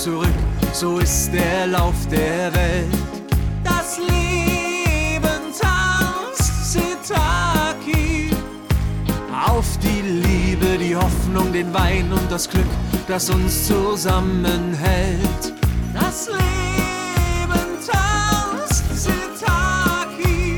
zurück, so ist der Lauf der Welt. Das Leben tanzt Sitaki auf die Liebe, die Hoffnung, den Wein und das Glück, das uns zusammenhält. Das Leben tanzt Sitaki.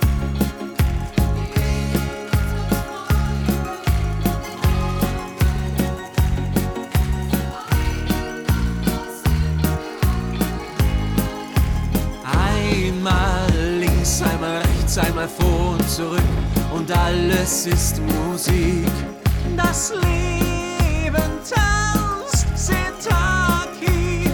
Einmal links, einmal rechts, einmal vor und zurück und alles ist Musik. Das Leben tanzt Sitaki.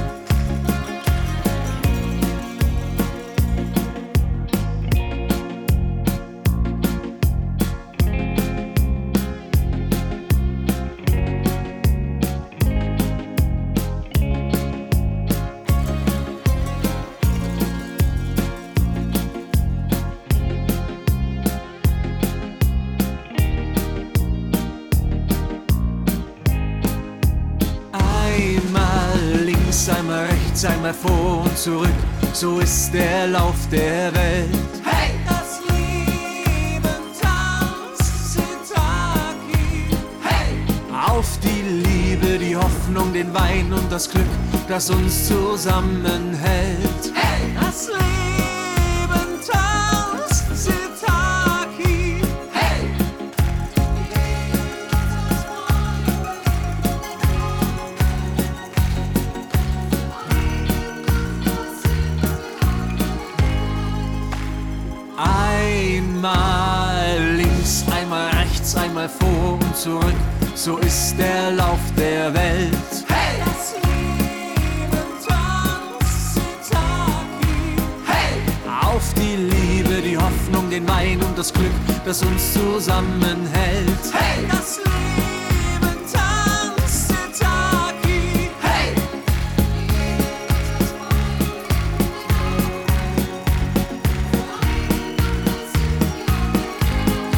Einmal rechts, einmal vor und zurück, so ist der Lauf der Welt. Hey! Das Leben tanzt Sitaki. Hey! Auf die Liebe, die Hoffnung, den Wein und das Glück, das uns zusammenhält. Hey! Das Leben tanzt Sitaki. Hey! Einmal links, einmal rechts, einmal vor und zurück, so ist der Lauf der Welt. Hey! Das Leben tanzt Sitaki. Hey! Auf die Liebe, die Hoffnung, den Wein und das Glück, das uns zusammenhält. Hey! Das Leben tanzt Sitaki. Hey!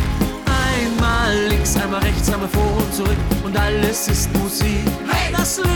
Einmal links, einmal rechts, einmal vor und zurück und alles ist Musik. Hey! Das Leben